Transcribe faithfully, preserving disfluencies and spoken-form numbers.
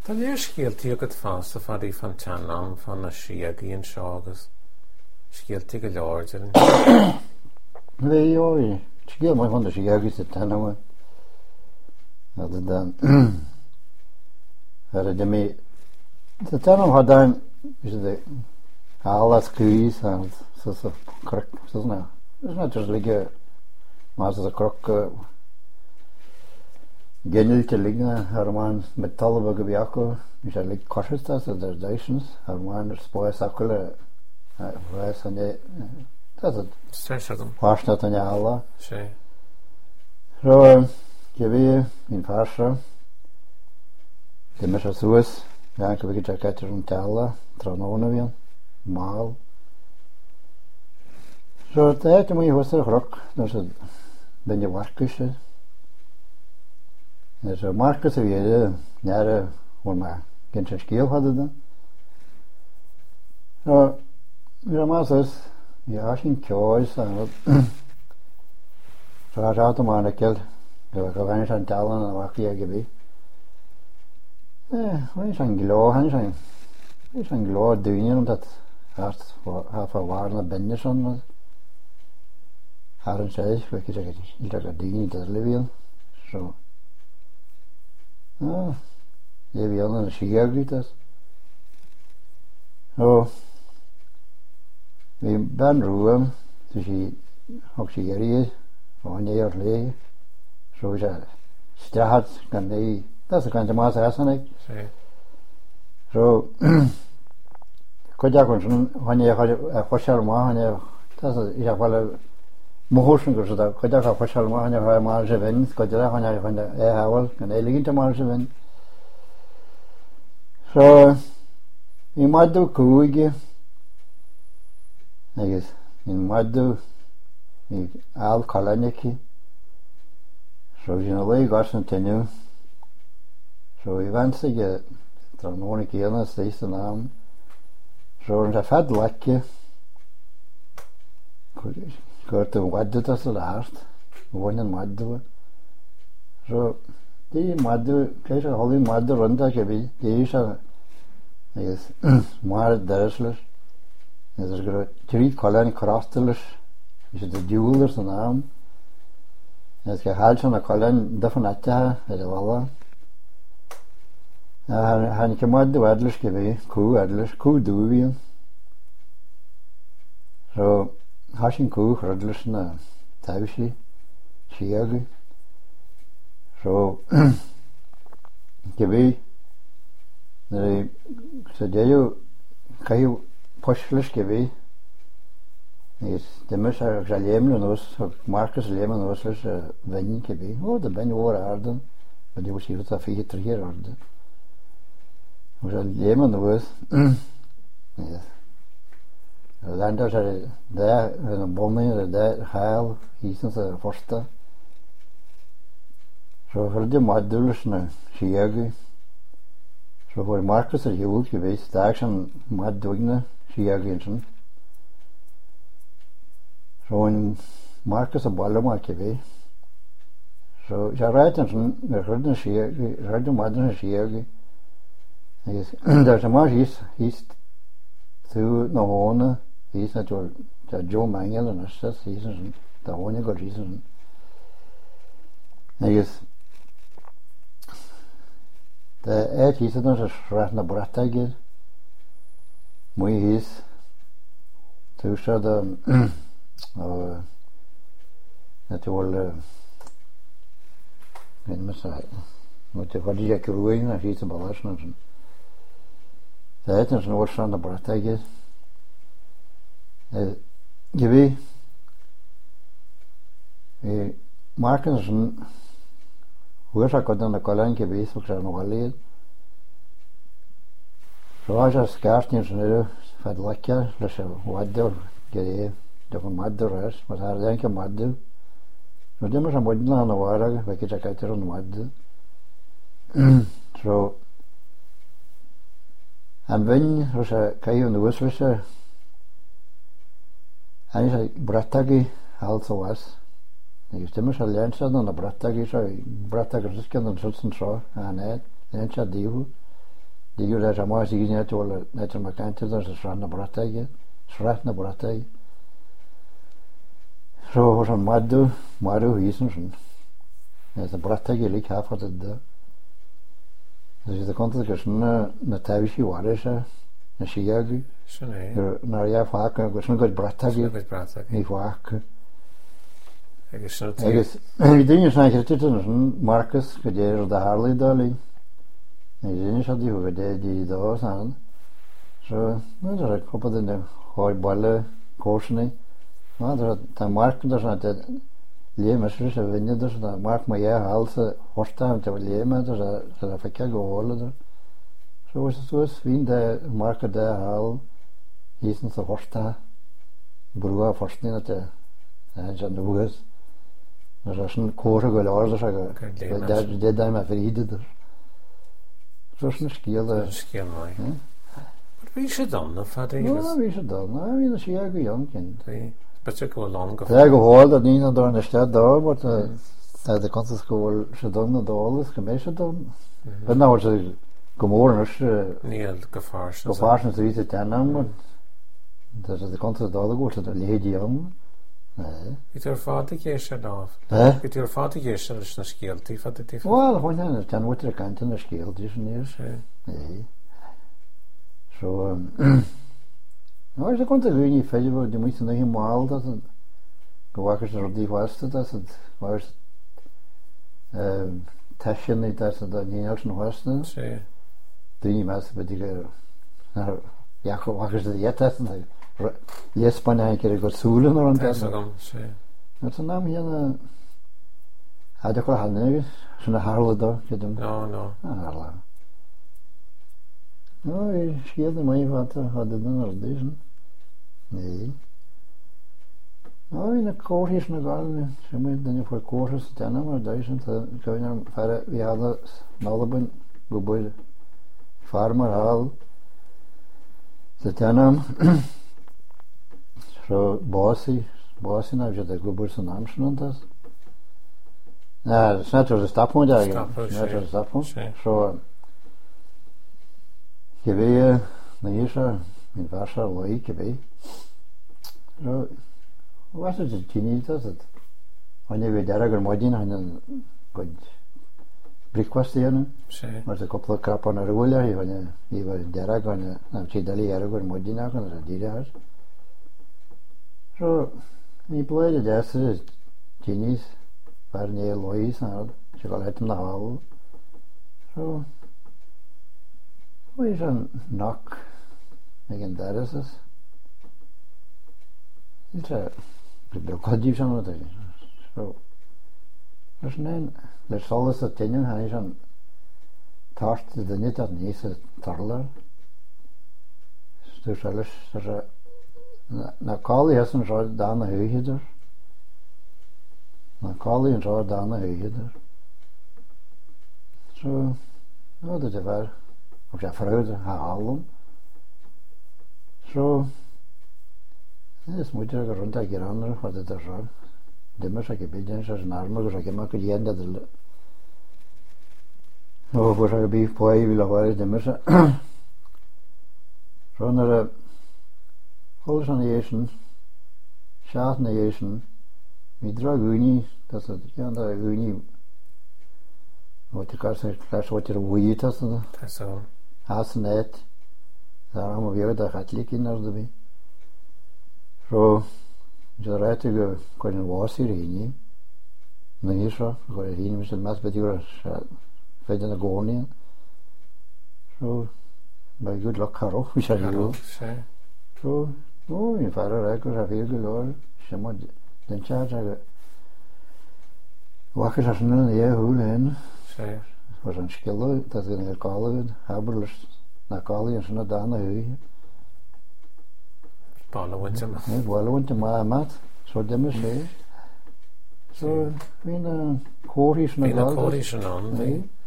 Tá léir scialtaí agad fásta farí fan teanam fan na siagaí an seo agus scialtaí go leor dearan. Bhí óí, scial mai fan na siagaí sa teanam. Other than had a demi the teanam hadáin is the alas cuis and so so croc so now. It's not just like a mas a croc genil te ligna herman metal bag biako is like cautious as there's dations herman spoil sakula was and that's it Stresagam. Wash not on alla. Sé. So Gewe in Farsha, the Mesha Suez, Yankovic Jacket from Tala, Tronovian, Mal. So that to me was a rock, there's a then you work is there's a Marcus of Yeda, Nara, one my Gensha scale had it. So, Ramasas, Yashin Choice, and so I out the Monakel. Go vanish and talon and walk here gibi. Eh, when I'm glow, I'm I'm glow doing that half for half a war na benders on. Haran says, we could take it. You take a ding to Livian. So, ah, Livian and she agreed us. So, we ban room, so she, how she is, one year later. So we said, Strahat can they, that's the kind of mass asanic. So, Kojakon, when you had a Hoshal Mahania, that's a Yafala Mohoshan goes to the Kojaka Hoshal Mahania, Marjavin, Kojaka, when I find a Howell, and they lead to Marjavin. So, you might do Kuigi, I guess, you might do Al Kalaniki. So you know, we got some tenure. So we went to get from one kilo, stays the name. So I had lucky. Got to what did us last? One and mud do it. So the mud do, case of holy mud run that can be. The issue, I guess, more dersless. There's got three colony crosstillers. Is it the jewelers and arm? As ke halson a colin different atta at the walla. Han ke mod the wadlish ke be ku adlish ku duvian. So hashin ku radlish na tabishi shiagi. So ke be the sadeyo kayu pushlish ke be is the Messer Jalem knows Marcus Lemon knows Venny Kebby. Oh, the Ben war Arden, but you was here to feed three year old. Was a Lemon was yes. Then there's a there in a bombing there Hal, he's in the first. So for the Madulus now, Shiagi. So for Marcus or you would be the action Mad Dugna, Shiagi. So when Marcus a Balama Kebe, so Jaratanson, the Hurden Shiagi, Hurden Madden Shiagi, there's a marsh east, east through Nahona, he's not your Joe Mangel and Assess, he's the only good reason. I guess the eight he's not a Ratna Brata again. We is to show the Uh, that all uh, in Messiah. But the Vadia Kuruin, and he's a Balashman. The items no son of Bratagas. Give a Marcus, whoever got on the Kolanke base, which are no allied. So I just scarced him to know if I'd like you, let's have what do get from Mother rest, but I think a mother. So there was a modern on the water, like it's a cater on mud. So, and when was a Kayo and the Westlisher, and it's a Bratagi also was. I used to miss a lancer on the Bratagi, so Bratagi and Sultan saw, and Ed, and it's a deal. Dígur é a más í netóla net mar cante a sra na brataige, srat na brataige. So was an madu, madu hísan as a brataige lik hafa da. Dus de kant dat na na tavishi warisha na shiagu. Sne. Na ja vaak was nog goed brataige. Goed brataige. Nie vaak. Agus so. Agus die dingen zijn getitten Marcus gedeer de Harley Dolly. Nee, die is die hoe de die daar staan. Zo, nou daar ik op de gooi ballen koosne. Maar dat de Mark daar zijn dat leemers is en winnen dus dat Mark maar ja halse hosta te leemen dus dat dat fakkel geholen daar. Zo is het zo vind de Mark daar haal is niet zo hosta. Broer verstaan dat en zijn de hoes. Dat is een koren gelaar dus dat dat dat daar maar verhieden dus. Zo is een skiel. Een skiel mooi. Wat wie is het dan? Of had hij? Ja, wie is het dan? Nou, wie is hij jong kind. But je go lang. Ja, gehoord dat niet naar de stad daar, maar de kant is gewoon ze dan naar de alles gemeen dan. Maar nou ze gemoren is. Nee, gevaar. Gevaar is zoiets te aan, maar dat is de kant is daar goed dat leed jong. Nee. Het er vader is er dan. Hè? Het er vader is er is een skiel, die vat het even. Wel, gewoon dan kan wat er kan ten skiel dus niet. Nee. Zo nou, ze komt er niet verder, die moet nog helemaal dat het gewakkers er die was dat het was tasje niet dat het dat niet als nog was dan. Zie. Die mensen bij die nou ja gewakkers dat jet dat je Spanje een keer gaat zoelen rond dat. Zo, zie. Dat zijn naam hier had ik wel handig zo'n harle daar gedaan. No, no. Harle. Nou, je scheelde mij wat hadden dan als deze. Nee. Nou, in de koortjes nog al. Ze moeten dan je voor koortjes staan, maar duizend. Kun je naar verder. We hadden Nalben geboren. Farmer haal. Staan. Zo, Bossie. Bossie, nou, je dat geboren naam genoemd is. Ja, dat is net zoals de stapmoed eigenlijk. Net zoals de stapmoed. Zo. Je weet, nou hier zo, in Warschau, waar ik weet. Zo, was het het niet dat het? Wanneer we daar gaan maar doen, dan goed breakfast eten. Maar ze koppelen krap aan de roller, wanneer we daar gaan, dan zie je dat je gaan maar doen, dan ze die daar. Zo, die blijde daar is Chinese, waar je Lois had, ze gaan uit hem naar halen. Zo. Hoe is een nak legendarisches? Is er bibliocadief zijn wat er is. Zo. Dus nee, er zal eens dat dingen, hij is een taart, dat niet dat niet is tarler. Dus alles, er na Kali is een soort dane heuger. Na Kali een soort dane heuger. Zo, nou dat is waar. Of ja, vreugde halen. Zo. Dat is moet er rond dat gerander, wat het er zo. Dimmers, ik heb een zo'n armen, dus ik heb maar geen dat er. Nou, voor zo'n beef poi wil horen, dimmers. Zo naar alles aan de eten, schaat naar eten. Wie draag u niet, dat is het, ja, dat u niet. Wat ik al zei, klas wat er woeie dat is. Dat is zo. Haast net, daar hebben we weer dat gaat likken naar de bij. Zo, je rijdt je kan een was hier heen. Nee, hier zo, ik ga heen met het mes bij die verder naar Gornien. Zo, bij goed luck haro, wie zeg je? Zo, oh, in vader rijdt er veel geloor. Ze moet den charge. Wakker als een nee hoe heen. Zeker. Was een schilder dat in de kale haberlust naar kale en zo daar naar huizen. Ballen winter. Nee, ballen winter maar maat. Zo dem is. Zo, wie een koris naar. Wie een koris aan.